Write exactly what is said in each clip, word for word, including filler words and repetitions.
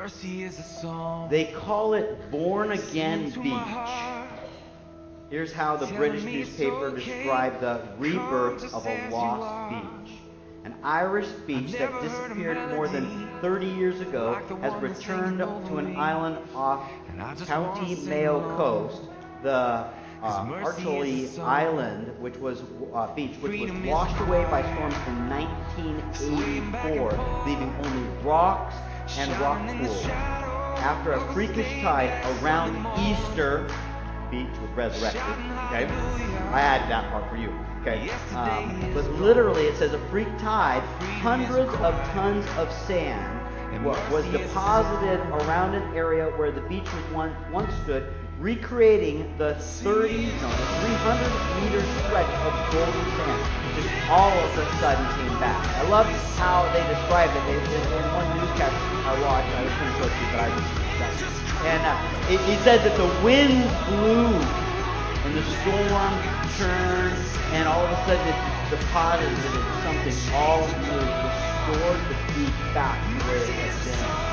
They call it Born Again Beach. Here's how the British newspaper described the rebirth of a lost beach. An Irish beach that disappeared more than thirty years ago has returned to an island off County Mayo coast, the uh, Archiley Island, which was uh, beach, which was washed away by storms in nineteen eighty-four, leaving only rocks and rock pools. After a freakish tide around Easter, beach was resurrected. Okay, I added that part for you. Okay, um, but literally it says a freak tide, hundreds of tons of sand was deposited around an area where the beach was once once stood, recreating the thirty, no, the three hundred meter stretch of golden sand. Just all of a sudden came back. I love how they described it. They, in one newscast I watched, I was going to show it to you, but I just and uh, it, it said that the wind blew and the storm turned, and all of a sudden it deposited into something all new, restored the beach back to where it had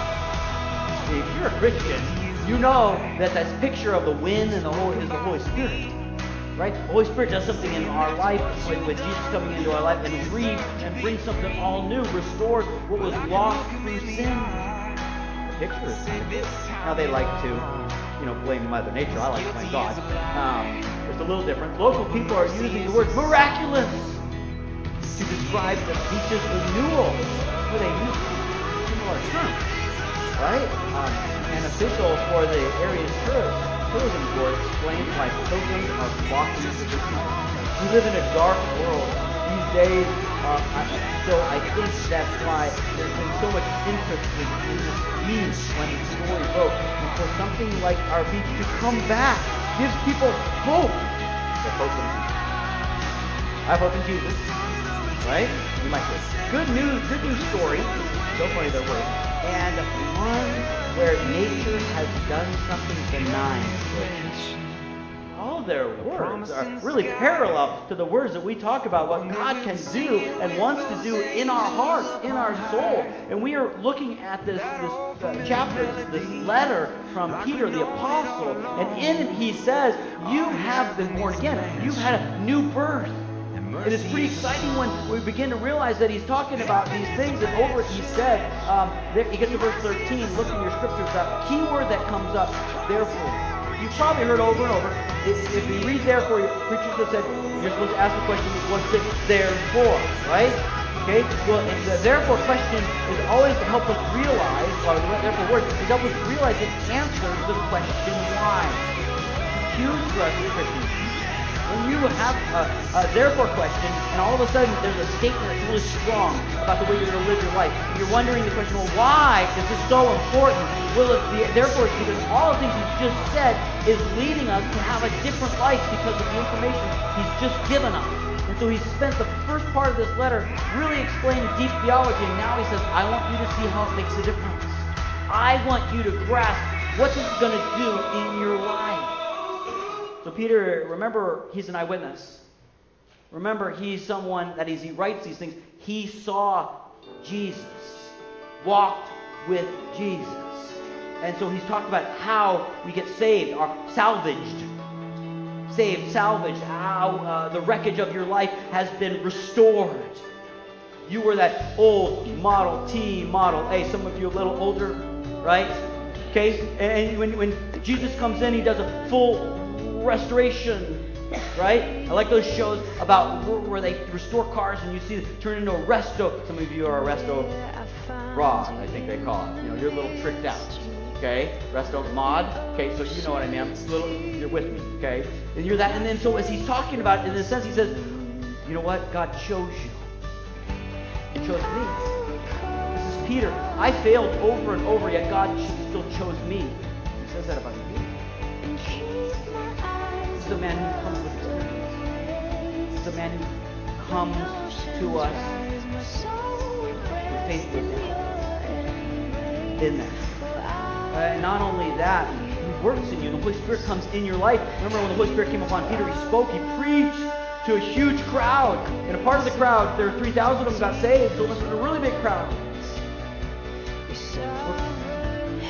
been. If you're a Christian, you know that this picture of the wind and the Holy is the Holy Spirit, right? The Holy Spirit does something in our life with, with Jesus coming into our life and re and brings something all new, restores what was lost through sin. The picture is kind of good. Now they like to, you know, blame Mother Nature. I like to blame God. Um, it's a little different. Local people are using the word miraculous to describe the beach's renewal. Where they use similar terms, right? Um, an official for the area's tourist, tourism board explains why pilgrims are flocking to the beach. We live in a dark world these days, uh, I, so I think that's why there's been so much interest in, in this beach when the story broke. And for something like our beach to come back gives people hope. They hope in Jesus. I have hope in Jesus. Right? You might say, good news, good news story. So funny their words. And one where nature has done something benign. All their words are really parallel to the words that we talk about, what God can do and wants to do in our hearts, in our soul. And we are looking at this, this uh, chapter, this, this letter from Peter the Apostle. And in it he says, you have been born again. You've had a new birth. It is pretty exciting when we begin to realize that he's talking about these things, and over it he said, um, there, you get to verse thirteen, look in your scriptures, the key word that comes up, therefore. You've probably heard over and over, if, if you read therefore, preachers have said, you're supposed to ask the question, what's it there for, right? Okay, well, the therefore question is always to help us realize, or the therefore word, is help us realize it answers the question why. Huge for us as Christians. When you have a, a therefore question, and all of a sudden there's a statement that's really strong about the way you're going to live your life, and you're wondering the question, well, why is this so important? Well, it's the, therefore it's because all the things he's just said is leading us to have a different life because of the information he's just given us. And so he spent the first part of this letter really explaining deep theology, and now he says, I want you to see how it makes a difference. I want you to grasp what this is going to do in your life. So Peter, remember, he's an eyewitness. Remember, he's someone that as he writes these things, he saw Jesus, walked with Jesus. And so he's talked about how we get saved, or salvaged. Saved, salvaged, how uh, the wreckage of your life has been restored. You were that old Model T, Model A. Some of you a little older, right? Okay, and when, when Jesus comes in, he does a full restoration, right? I like those shows about where they restore cars and you see it turn into a resto. Some of you are a resto rod, I think they call it. You know, you're a little tricked out. Okay, resto mod. Okay, so you know what I mean. I'm a little, you're with me. Okay, and you're that. And then so as he's talking about it, in a sense, he says, you know what? God chose you. He chose me. This is Peter. I failed over and over, yet God still chose me. He says that about you. This is a man who comes with experience. This is a man who comes to us with faith in that. Uh, and not only that, he works in you. The Holy Spirit comes in your life. Remember when the Holy Spirit came upon Peter, he spoke, he preached to a huge crowd. And a part of the crowd, there were three thousand of them got saved, so it must have been a really big crowd.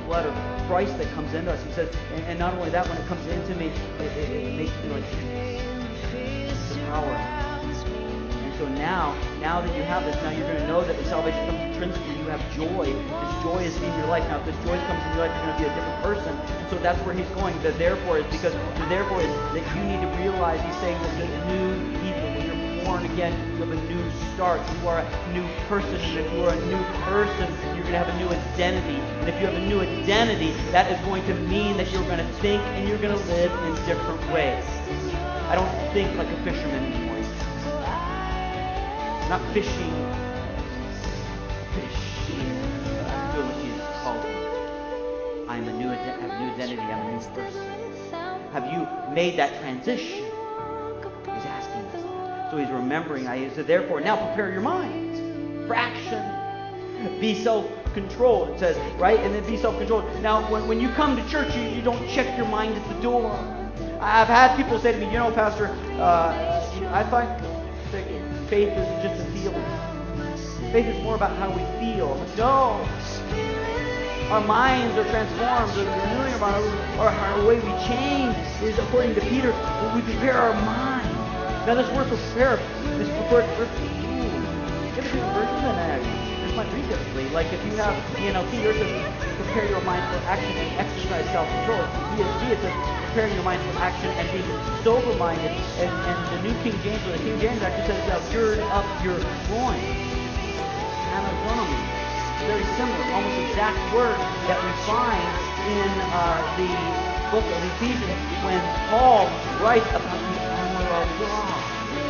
blood of Christ that comes into us. He says, and, and not only that, when it comes into me, it, it, it makes me like the power. And so now, now that you have this, now you're going to know that the salvation comes intrinsically. You have joy. This joy is in your life. Now, if this joy comes in your life, you're going to be a different person. And so that's where he's going. The therefore is because the therefore is that you need to realize he's saying that the new people, when you're born again, you have a new start. You are a new person. And if you are a new person, you're going to have a new identity. And if you have a new identity, that is going to mean that you're going to think and you're going to live in different ways. I don't think like a fisherman anymore. Not fishing. Fish. I'm doing what Jesus called me. I'm a new, I have a new identity. I'm a new person. Have you made that transition? He's asking us. So he's remembering. I said, therefore, now prepare your minds for action. Be self-controlled, it says, right? And then be self-controlled. Now, when, when you come to church, you, you don't check your mind at the door. I've had people say to me, you know, Pastor, uh, I find that faith isn't just a feeling. Faith is more about how we feel. No. Our minds are transformed. The renewing of our, our, our way we change is, according to Peter, when we prepare our mind. Now this word prepare, this word, ooh, you have a different version than that. This might read differently. Like if you have the N L T, yours says prepare your mind for action and exercise self-control. E S V, it says preparing your mind for action and being sober-minded. And, and the New King James, or the King James actually says, uh, gird up your loins. Anazonomy. Very similar, almost exact word that we find in uh, the book of Ephesians when Paul writes about the armor of God.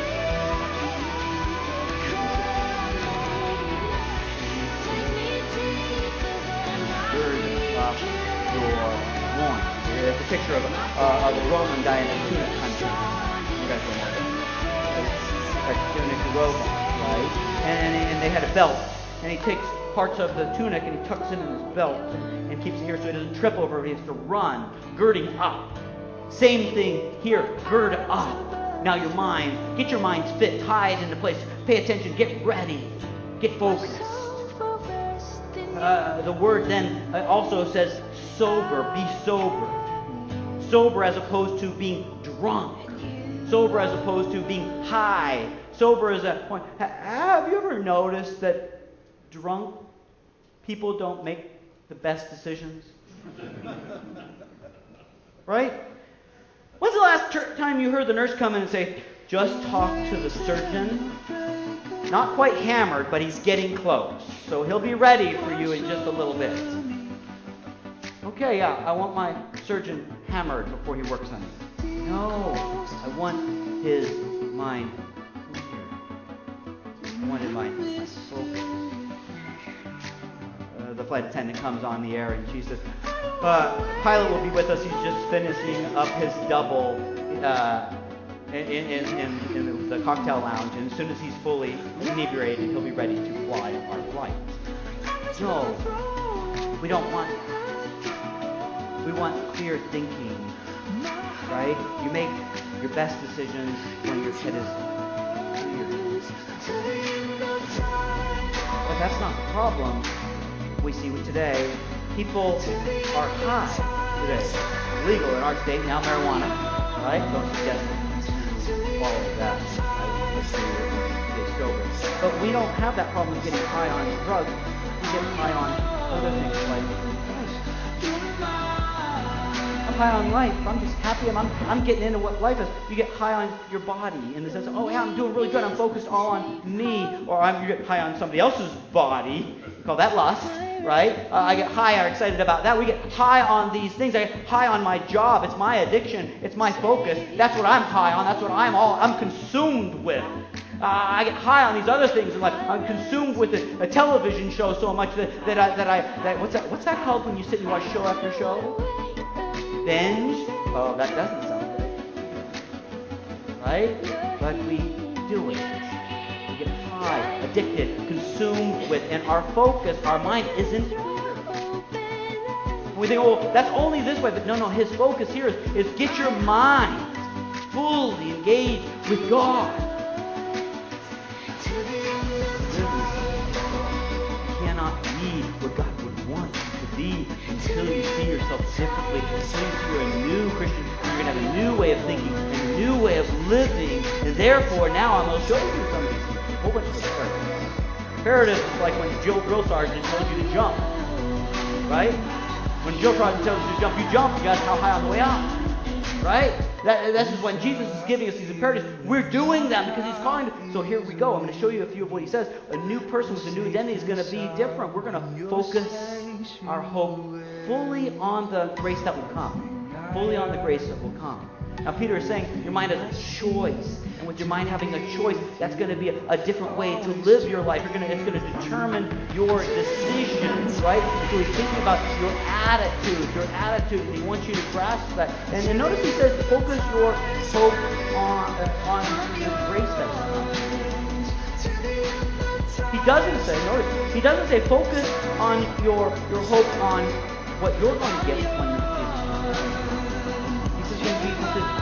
Gird up your loins. It's a picture of a, uh, of a Roman guy in a tunic country. You guys don't know that. A tunic, a robe, right? And, and they had a belt. And he takes parts of the tunic and he tucks it in his belt and, and keeps it here so he doesn't trip over it. He has to run, girding up. Same thing here, gird up. Now your mind, get your minds fit, tied into place. Pay attention, get ready, get focused. Uh, the word then also says sober, be sober. Sober as opposed to being drunk. Sober as opposed to being high. Sober as a point. Have you ever noticed that drunk people don't make the best decisions? Right? When's the last ter- time you heard the nurse come in and say, just talk to the surgeon? Not quite hammered, but he's getting close. So he'll be ready for you in just a little bit. Okay, yeah, I want my surgeon hammered before he works on me. No, I want his mind clear. I want his mind focused. Uh, the flight attendant comes on the air and she says, uh, pilot will be with us. He's just finishing up his double uh, in, in, in, in the cocktail lounge. And as soon as he's fully inebriated, he'll be ready to fly our flight. No, we don't want that. We want clear thinking, right? You make your best decisions when your head is clear. But that's not the problem we see today. People are high today. Legal in our state now, marijuana, right? Don't suggest to follow that. Right? Let's stay sober. But we don't have that problem of getting high on drugs. We get high on other things like I'm high on life. I'm just happy. I'm, I'm, I'm getting into what life is. You get high on your body in the sense of, oh yeah, I'm doing really good. I'm focused all on me. Or I'm, you get high on somebody else's body. We call that lust, right? Uh, I get high. I'm excited about that. We get high on these things. I get high on my job. It's my addiction. It's my focus. That's what I'm high on. That's what I'm all, I'm consumed with. Uh, I get high on these other things in life. I'm consumed with a, a television show so much that, that I that I that what's that what's that called when you sit and watch show after show? Binge? Oh, that doesn't sound good. Right? But we do it. We get high, addicted, consumed with, and our focus, our mind isn't clear. And we think, oh, that's only this way. But no, no, his focus here is, is get your mind fully engaged with God. You cannot be what God would want you to be until yourself differently. He's telling you you're a new Christian. You're going to have a new way of thinking, a new way of living. And therefore, now I'm going to show you some of these things. A whole bunch of things. Imperative is like when Jill Drill Sergeant tells you to jump. Right? When Jill Sergeant tells you to jump, you jump. You got how high on the way out. Right? That, that's just when Jesus is giving us these imperatives. We're doing them because he's calling. So here we go. I'm going to show you a few of what he says. A new person with a new identity is going to be different. We're going to focus our hope fully on the grace that will come. Fully on the grace that will come. Now Peter is saying your mind has a choice. And with your mind having a choice, that's going to be a, a different way to live your life. You're going to, it's going to determine your decisions, right? And so he's thinking about your attitude, your attitude, and he wants you to grasp that. And, and notice he says, focus your hope on, uh, on the grace that will come. He doesn't say, notice, he doesn't say focus on your, your hope on what you're going to get when you Jesus. He says when Jesus is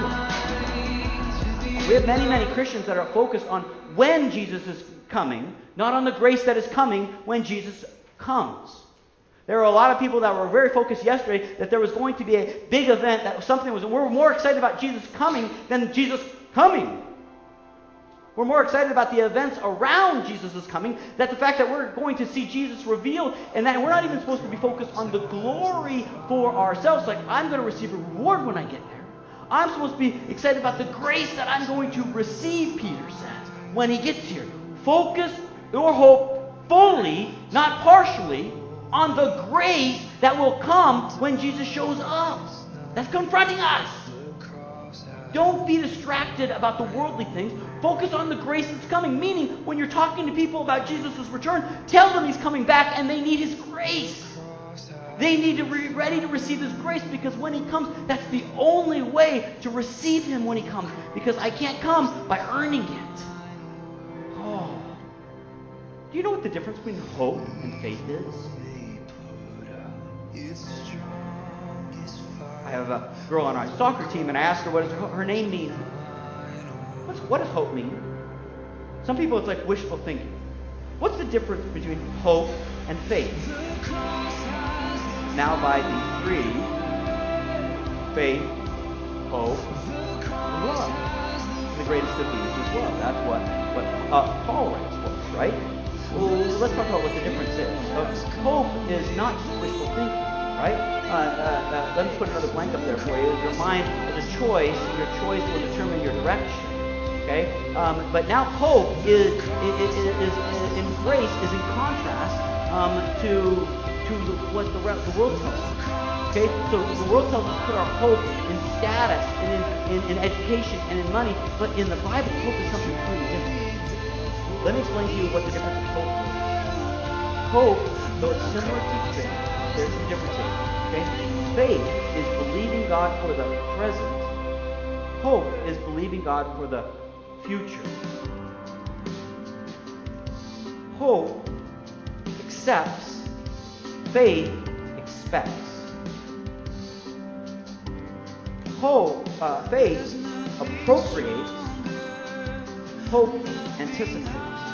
We have many, many Christians that are focused on when Jesus is coming, not on the grace that is coming when Jesus comes. There are a lot of people that were very focused yesterday that there was going to be a big event, that something was, we're more excited about Jesus coming than Jesus coming. We're more excited about the events around Jesus' coming than the fact that we're going to see Jesus revealed, and that we're not even supposed to be focused on the glory for ourselves. Like, I'm going to receive a reward when I get there. I'm supposed to be excited about the grace that I'm going to receive, Peter says, when he gets here. Focus your hope fully, not partially, on the grace that will come when Jesus shows up. That's confronting us. Don't be distracted about the worldly things. Focus on the grace that's coming. Meaning, when you're talking to people about Jesus' return, tell them he's coming back and they need his grace. They need to be ready to receive his grace, because when he comes, that's the only way to receive him when he comes. Because I can't come by earning it. Oh. Do you know what the difference between hope and faith is? I have a girl on our soccer team, and I asked her what does her name mean. What's, what does hope mean? Some people, it's like wishful thinking. What's the difference between hope and faith? Now by these three: faith, hope, and love. And the greatest of these is love. That's what, what uh, Paul writes for us, right? Well, let's talk about what the difference is. Uh, hope is not just wishful thinking, right? Uh, uh, uh, let me put another blank up there for you. Your mind is a choice, and your choice will determine your direction. Okay? Um, but now hope is, is, is, is in grace is in contrast um, to to the, what the, the world tells us. Okay? So the world tells us to put our hope in status and in, in, in education and in money, but in the Bible, hope is something completely different. Let me explain to you what the difference of hope is. Hope, though it's similar to faith, there's some differences. Okay? Faith is believing God for the present. Hope is believing God for the future. Hope accepts. Faith expects. Hope, uh, faith appropriates. Hope anticipates.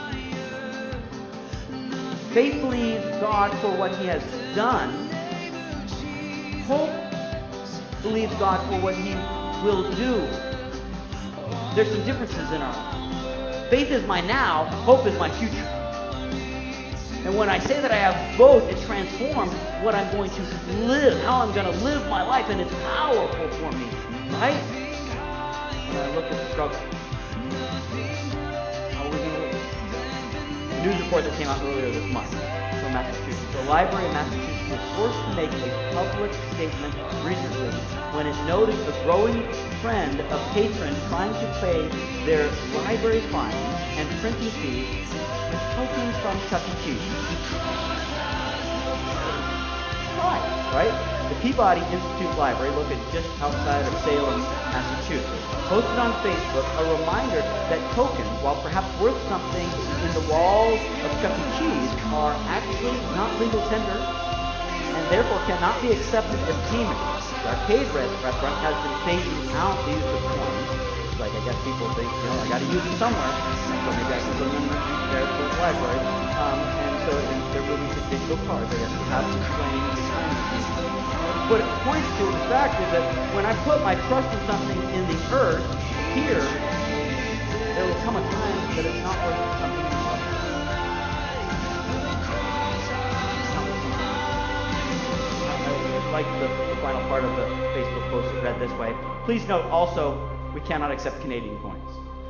Faith believes God for what he has done. Hope believes God for what he will do. There's some differences in our life. Faith is my now, hope is my future. And when I say that I have both, it transforms what I'm going to live, how I'm going to live my life, and it's powerful for me, right? When I look at the struggle, how are we going to live? A news report that came out earlier this month from Massachusetts. The library in Massachusetts was forced to make a public statement recently when it noticed a growing trend of patrons trying to pay their library fines and printing fees with tokens from Chuck E. Cheese. Right, right? The Peabody Institute Library, located just outside of Salem, Massachusetts, posted on Facebook a reminder that tokens, while perhaps worth something in the walls of Chuck E. Cheese, are actually not legal tender and therefore cannot be accepted as payment. The arcade restaurant has been phasing out the use of coins. Like, I guess people think, you know, I got to use them somewhere, so maybe I can put them in there for the library. Um, and so they're moving to digital cards. I guess we have been playing the Chinese What it points to, in fact, is that when I put my trust in something in the earth, here, there will come a time that it's not worth something in the earth. I like the, the final part of the Facebook post that read this way. Please note also, we cannot accept Canadian coins.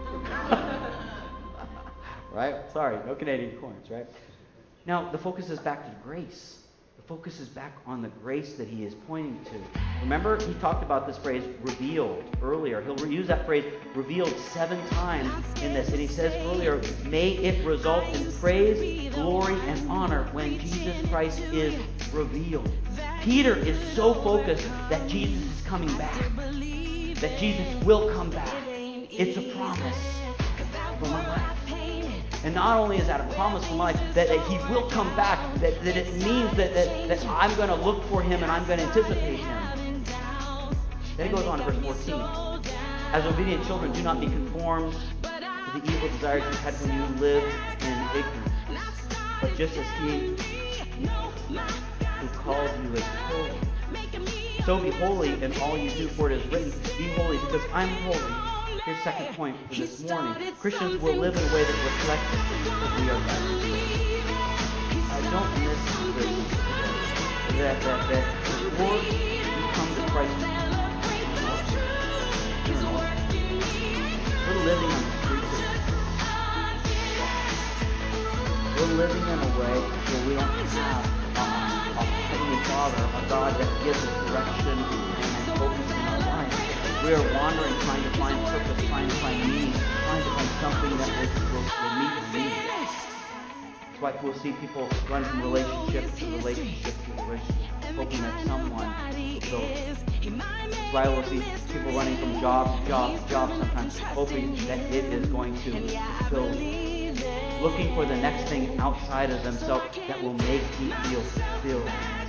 Right? Sorry, no Canadian coins, right? Now, the focus is back to grace. The focus is back on the grace that he is pointing to. Remember, he talked about this phrase, revealed, earlier. He'll use that phrase, revealed, seven times in this. And he says earlier, may it result in praise, glory, and honor when Jesus Christ is revealed. Peter is so focused that Jesus is coming back. That Jesus will come back. It's a promise for my life. And not only is that a promise for my life, that, that he will come back, that, that it means that, that, that I'm going to look for him and I'm going to anticipate him. Then he goes on to verse fourteen. As obedient children, do not be conformed to the evil desires you had when you lived in ignorance. But just as he who called you is holy, so be holy in all you do, for it is written, be holy because I'm holy. Here's the second point for this morning. Christians will live in a way that reflects that we are God. I don't miss this today. That, that, that before you come to Christ, you're an orphan. We're living on the streets of God. We're living in a way where we don't have a, a Heavenly Father, a God that gives us direction and focus in our life. We are wandering, trying to find purpose, trying to find meaning, trying to find something that will, will, will meet our needs. That's why we'll see people run from relationship to relationship to relationship, hoping that someone will fulfill it. That's why we'll see people running from job to job to job sometimes, hoping that it is going to fulfill them. Looking for the next thing outside of themselves that will make me feel fulfilled.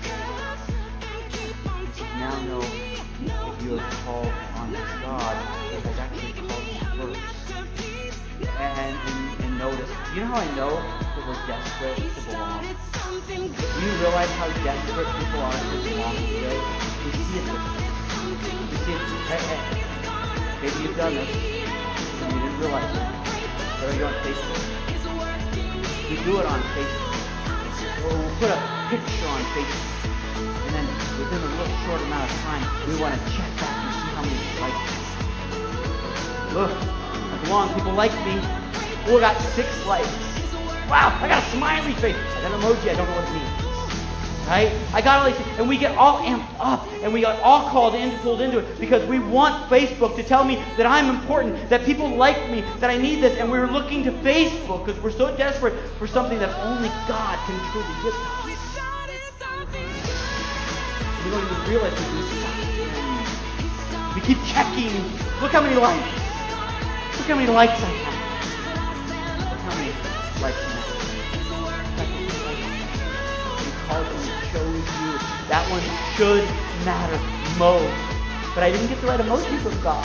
Now know that you have called on this God that has actually called you first. And, and, and notice, you know how I know that we're desperate to belong? Do you realize how desperate people are to belong today? We see it. We see it. Hey, hey, maybe you've done this and you didn't realize it. But are you on Facebook? We do it on Facebook. Or we'll put a picture on Facebook. And then within a little short amount of time, we want to check back and see how many likes. Look, I belong. People like me. Oh, I got six likes. Wow, I got a smiley face. I got an emoji. I don't know what it means. Right? I got all these things. And we get all amped up. And we got all called in, pulled into it. Because we want Facebook to tell me that I'm important. That people like me. That I need this. And we're looking to Facebook because we're so desperate for something that only God can truly give us. We don't even realize we do something. We keep checking. Look how many likes. Look how many likes I have. Look how many likes I have. He called you and chose you. That one should matter most. But I didn't get the right emoji from God.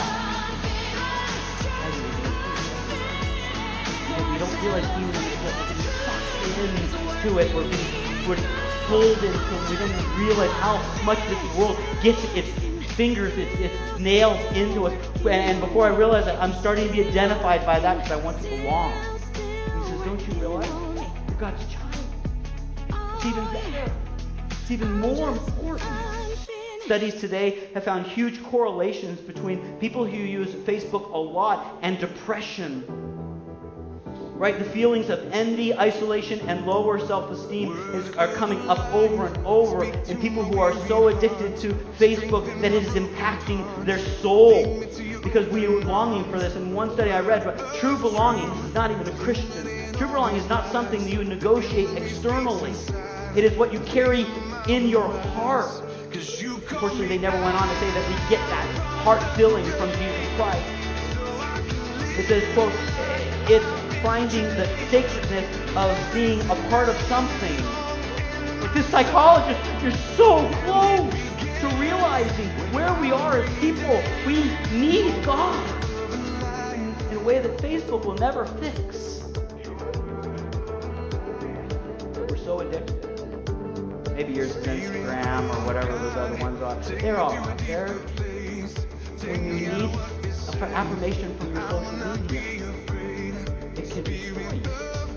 I didn't. And we don't realize even when we're getting sucked into it, we're being we're pulled into it. We don't even realize how much this world gets its fingers, its, its nails into us. And before I realize that, I'm starting to be identified by that because I want to belong. He says, don't you realize you're God's child? It's even better. It's even more important. Studies today have found huge correlations between people who use Facebook a lot and depression. Right? The feelings of envy, isolation, and lower self-esteem is, are coming up over and over in people who are so addicted to Facebook that it is impacting their soul. Because we are longing for this. In one study I read, but true belonging is not even a Christian. True belonging is not something that you negotiate externally. It is what you carry in your heart. Unfortunately, they never went on to say that we get that heart filling from Jesus Christ. It says, quote, it's finding the sacredness of being a part of something. Like this psychologist, you're so close to realizing where we are as people. We need God in a way that Facebook will never fix. But we're so addicted. Maybe yours is Instagram or whatever those other ones are. They're all out there. When you need affirmation from your social media, it can destroy you.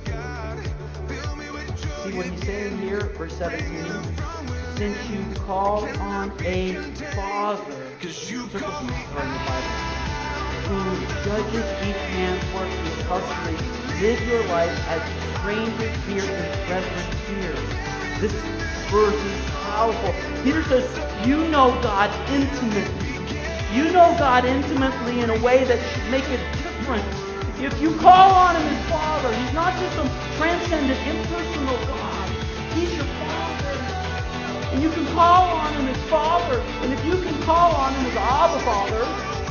See what he's saying here, verse seventeen? Since you call on a Father, circle father in the Bible, who judges each man's work impartially, live your life as strangers here in reverent fear. This verse is powerful. Peter says, you know God intimately. You know God intimately in a way that should make a difference. If you call on Him as Father, He's not just some transcendent, impersonal God. He's your Father. And you can call on Him as Father. And if you can call on Him as Abba Father,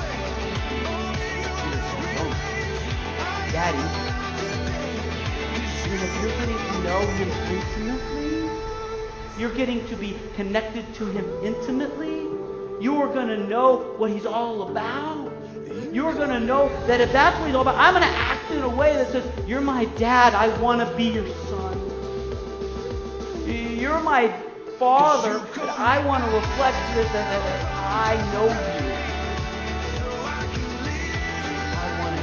Daddy, and if you're getting to know Him intimately, you're getting to be connected to Him intimately, you're going to know what He's all about. You're going to know that if that's what He's all about, I'm going to act in a way that says, you're my dad, I want to be your son. You're my Father, and I want to reflect that, that, that I know you. I want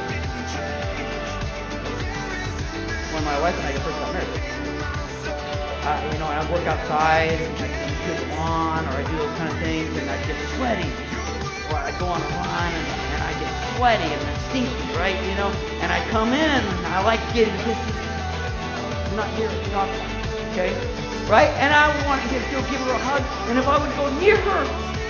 to. When my wife and I first got married, uh, you know, I work outside, and I do the lawn, or I do those kind of things, and I get sweaty. Or I go on a run, and, and I get sweaty, and I'm stinky, right? You know, and I come in, and I like getting kisses. I'm not here to talk about it, okay? Right? And I would want to give, give her a hug, and if I would go near her,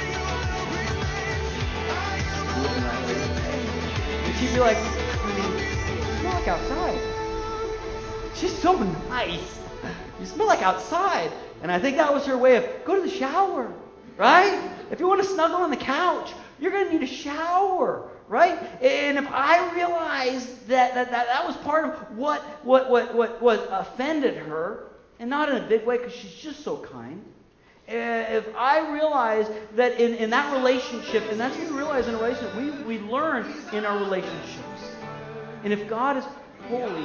and she'd be like, honey, you smell like outside. She's so nice. You smell like outside. And I think that was her way of, go to the shower, right? If you want to snuggle on the couch, you're going to need a shower, right? And if I realized that that, that, that was part of what, what, what, what, what offended her, and not in a big way because she's just so kind, if I realize that in, in that relationship, and that's what we realize in a relationship, we, we learn in our relationships. And if God is holy,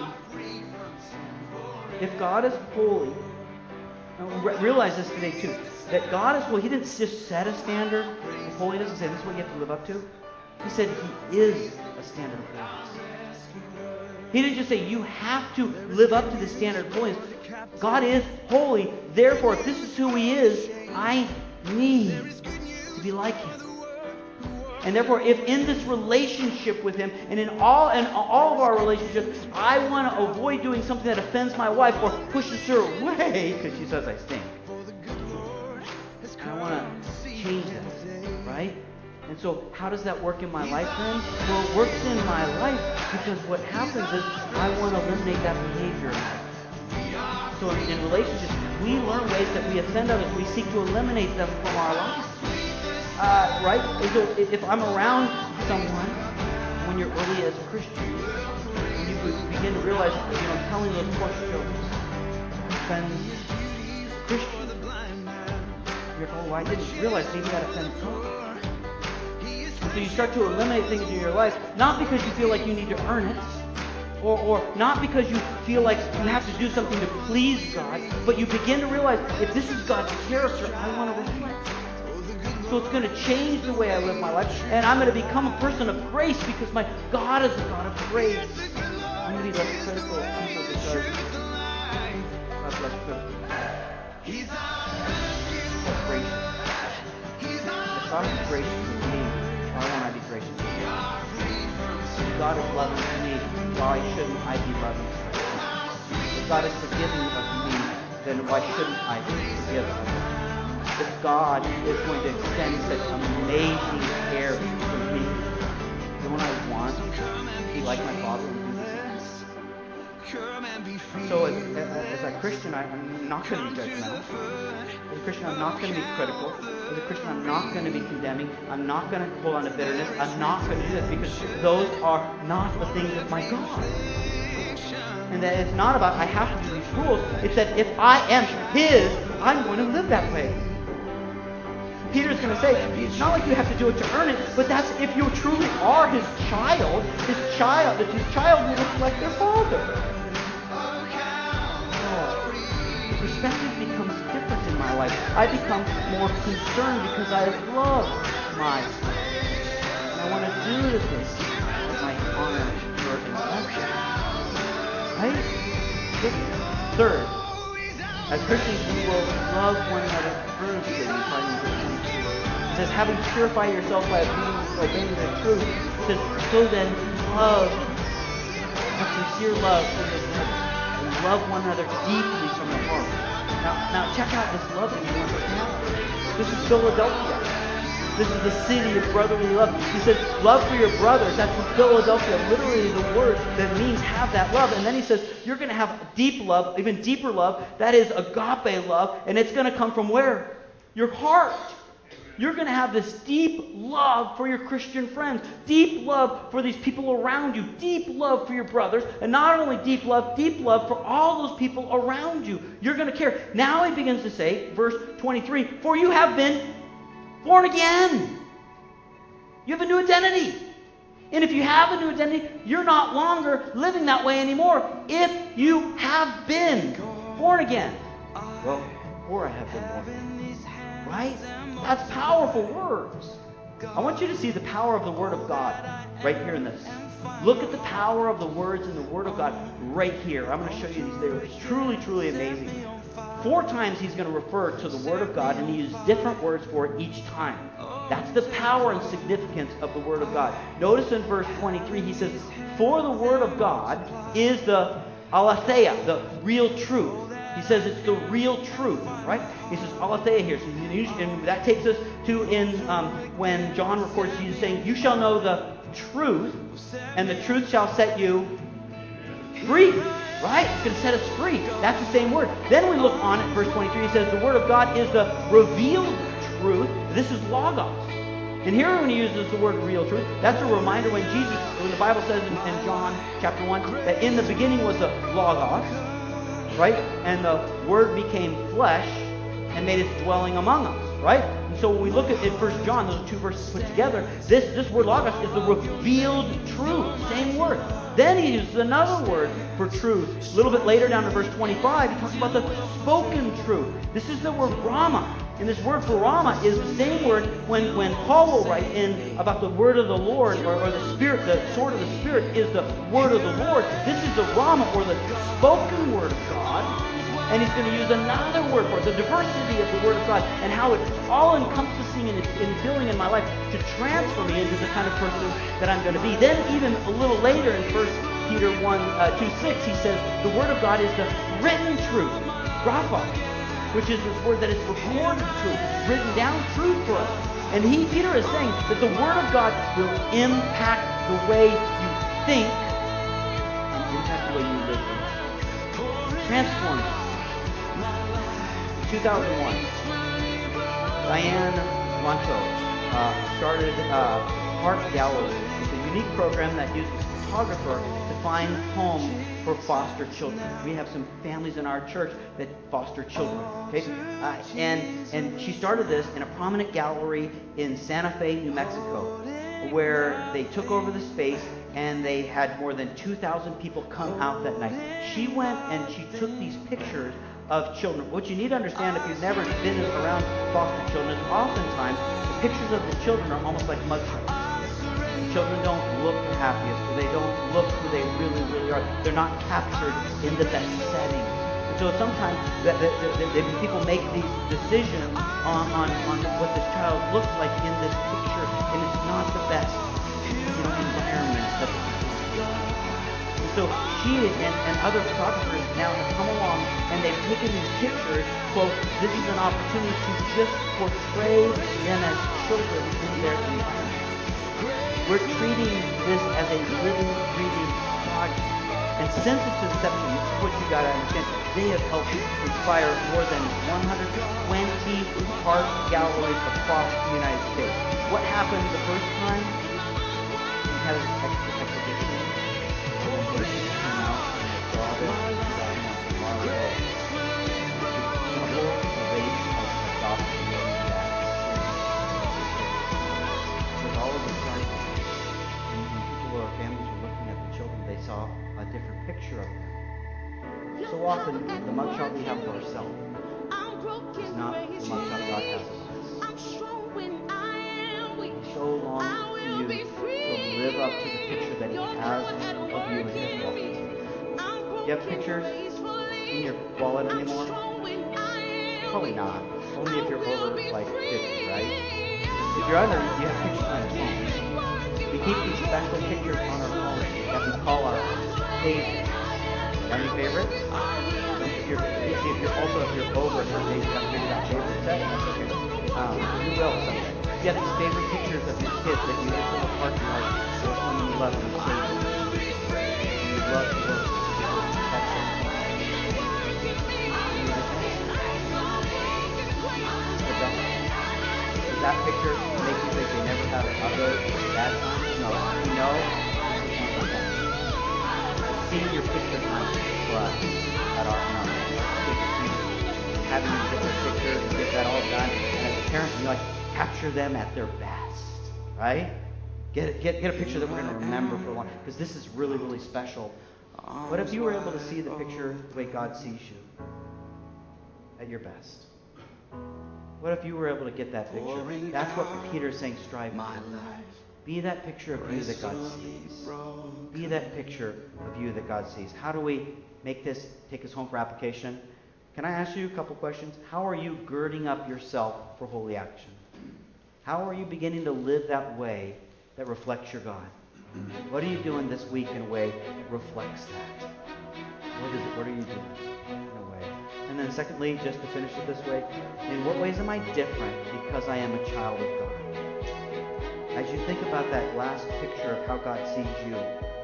if God is holy, realize this today too, that God is holy. He didn't just set a standard of holiness and say this is what you have to live up to. He said He is a standard of holiness. He didn't just say you have to live up to the standard of holiness. God is holy. Therefore, if this is who He is, I need to be like Him. And therefore, if in this relationship with Him, and in all in all of our relationships, I want to avoid doing something that offends my wife or pushes her away because she says I stink. And I want to change that, right? And so, how does that work in my life then? Well, it works in my life because what happens is I want to eliminate that behavior. So in, in relationships, we learn ways that we offend others. We seek to eliminate them from our lives. Uh, right? And so if I'm around someone, when you're early as a Christian, you begin to realize, you know, telling those coarse jokes offends Christians. You're like, oh, I didn't realize maybe that offends God. And so you start to eliminate things in your life, not because you feel like you need to earn it, or, or not because you feel like you have to do something to please God, but you begin to realize, if this is God's character, I want to reflect. So it's going to change the way I live my life. And I'm going to become a person of grace because my God is a God of grace. I'm going to be less critical of people because God's less critical. He's gracious. If God is gracious to me, why won't I be gracious to Him? If God is loving to me, why shouldn't I be loving to Him? If God is forgiving of me, then why shouldn't I forgive others? If God is going to extend such amazing care to me, then when I want to be like my Father and do the same. So as, as a Christian, I, I'm not going to be judgmental. As a Christian, I'm not going to be critical. As a Christian, I'm not going to be condemning. I'm not going to hold on to bitterness. I'm not going to do that because those are not the things of my God. And that it's not about I have to do these rules. It's that if I am His, I'm going to live that way. Peter's going to say, it's not like you have to do it to earn it, but that's if you truly are His child, His child, that His child will reflect their Father. Oh, perspective becomes different in my life. I become more concerned because I love my friends. And I want to do the things that might honor her and bless her. Right? Third, as Christians, we will love one another earnestly. It says, having purified yourself by obeying the truth. It says, so then love, have sincere love for your brother, and love one another deeply from the heart. Now, now check out this love that you want to have. This is Philadelphia. This is the city of brotherly love. He says, love for your brothers. That's from Philadelphia, literally the word that means have that love. And then he says, you're going to have deep love, even deeper love. That is agape love. And it's going to come from where? Your heart. You're going to have this deep love for your Christian friends. Deep love for these people around you. Deep love for your brothers. And not only deep love, deep love for all those people around you. You're going to care. Now he begins to say, verse twenty-three, for you have been born again. You have a new identity. And if you have a new identity, you're not longer living that way anymore. If you have been born again. Well, or I have been born again. Right? That's powerful words. I want you to see the power of the Word of God right here in this. Look at the power of the words in the Word of God right here. I'm going to show you these. They're truly, truly amazing. Four times he's going to refer to the Word of God, and he uses different words for it each time. That's the power and significance of the Word of God. Notice in verse twenty-three, he says, for the Word of God is the aletheia, the real truth. He says it's the real truth, right? He says aletheia here. So you, and that takes us to in um, when John records Jesus saying, you shall know the truth, and the truth shall set you free. Right? It's going to set us free. That's the same word. Then we look on at verse twenty-three. He says the Word of God is the revealed truth. This is logos. And here when he uses the word real truth, that's a reminder when Jesus, when the Bible says in, in John chapter one, that in the beginning was the logos, right? And the Word became flesh and made its dwelling among us, right? And so when we look at in First John, those two verses put together, this, this word logos is the revealed truth. Same word. Then he uses another word for truth. A little bit later down to verse twenty-five, he talks about the spoken truth. This is the word Rama. And this word for Rama is the same word when, when Paul will write in about the word of the Lord, or, or the Spirit, the sword of the Spirit is the word of the Lord. This is the Rama, or the spoken word of God. And he's going to use another word for it, the diversity of the Word of God, and how it's all-encompassing and it's infilling in my life to transfer me into the kind of person that I'm going to be. Then even a little later in First Peter one, uh, two six, he says the Word of God is the written truth, grapha, which is this word that is recorded truth, written down truth for us. And he, Peter, is saying that the Word of God will impact the way you think and impact the way you live. Transform you. two thousand one, Diane Lanto uh, started uh, Heart Gallery. It's a unique program that uses a photographer to find homes for foster children. We have some families in our church that foster children. Okay, uh, and and she started this in a prominent gallery in Santa Fe, New Mexico, where they took over the space and they had more than two thousand people come out that night. She went and she took these pictures of children. What you need to understand if you've never been around foster children is oftentimes the pictures of the children are almost like mugshots. The children don't look the happiest, or they don't look who they really, really are. They're not captured in the best setting. And so sometimes that, that, that, that people make these decisions on, on, on what this child looks like in this picture, and it's not the best, you know, environment that the So she and, and other photographers now have come along and they've taken these pictures, quote, this is an opportunity to just portray them as children in their environment. We're treating this as a living, breathing project. And since its inception, this is what you got to understand, they have helped inspire more than one hundred twenty art galleries across the United States. What happened the first time? We had an exhibition. Saw a different picture of them. So often, the mugshot we have of ourselves is not the mugshot God has of us. He so longs for you to live up to the picture that He has of you in His walk. Do you have pictures in your wallet anymore? Probably not. Only if you're over like fifty, right? If you're under, you have pictures on your phone. We keep these special pictures on our phone that we call our favorites. Got any favorites? If you're, if you're also if you're over a certain age, you haven't figured out favorite set. That's okay. Um, you will someday. You have these favorite pictures of your kids that you hit from the park and like, there's someone you love and you save them. And you love to look. That's it. Does that picture make you think they never had other bad times? No. You know, seeing your picture time for us at our home. Having you get their pictures and get that all done. And as a parent, you like capture them at their best. Right? Get, get, get a picture that we're going to remember for a while. Because this is really, really special. What if you were able to see the picture the way God sees you? At your best. What if you were able to get that picture? That's what Peter's saying, strive my life. Be that picture of you that God sees. Be that picture of you that God sees. How do we make this, take us home for application? Can I ask you a couple questions? How are you girding up yourself for holy action? How are you beginning to live that way that reflects your God? What are you doing this week in a way that reflects that? What is it? What are you doing in a way? And then secondly, just to finish it this way, in what ways am I different because I am a child of God? As you think about that last picture of how God sees you,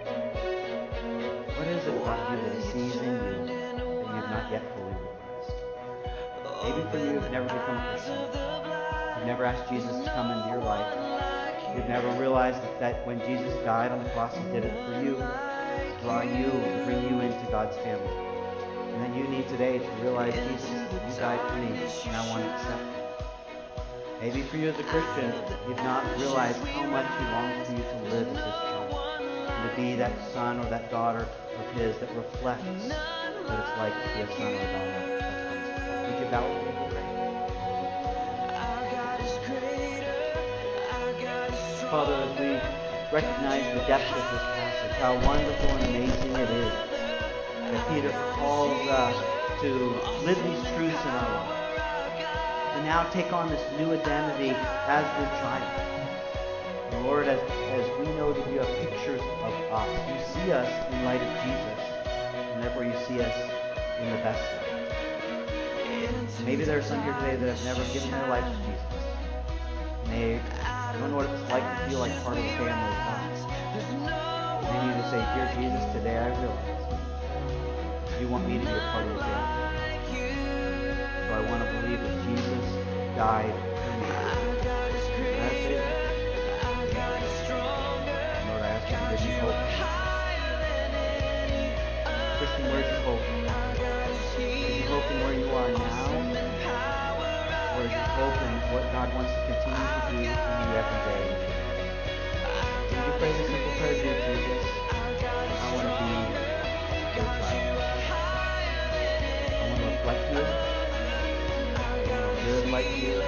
what is it about you that He sees in you that you've not yet fully realized? Maybe for you, you've never become a Christian. You've never asked Jesus to come into your life. You've never realized that, that when Jesus died on the cross, He did it for you, to draw you, to bring you into God's family. And then you need today to realize, Jesus, you died for me, and I want to accept it. Maybe for you as a Christian, you've not realized how much He longs for you to live as His child, and to be that son or that daughter of His that reflects what it's like to be a son or a daughter of Christ. Would you bow with me? Father, as we recognize the depth of this passage, how wonderful and amazing it is that Peter calls us to live these truths in our lives, to now take on this new identity as your child. And Lord, as, as we know that you have pictures of us, you see us in light of Jesus, and therefore you see us in the best light. Maybe there are some here today that have never given their life to Jesus. And they don't know what it's like to feel like part of the family of God. They need to say, dear Jesus, today I realize you want me to be a part of your family. So I want to believe that Jesus died for me. And I say that. Lord, I ask you to give me hope. Christian, where's your hope? Is your hope in where you are now? Or is your hope in what God wants to continue to do in you every day? Would you pray the simple prayer, dear Jesus? I want to be your child. I want to reflect you. I want to live like you.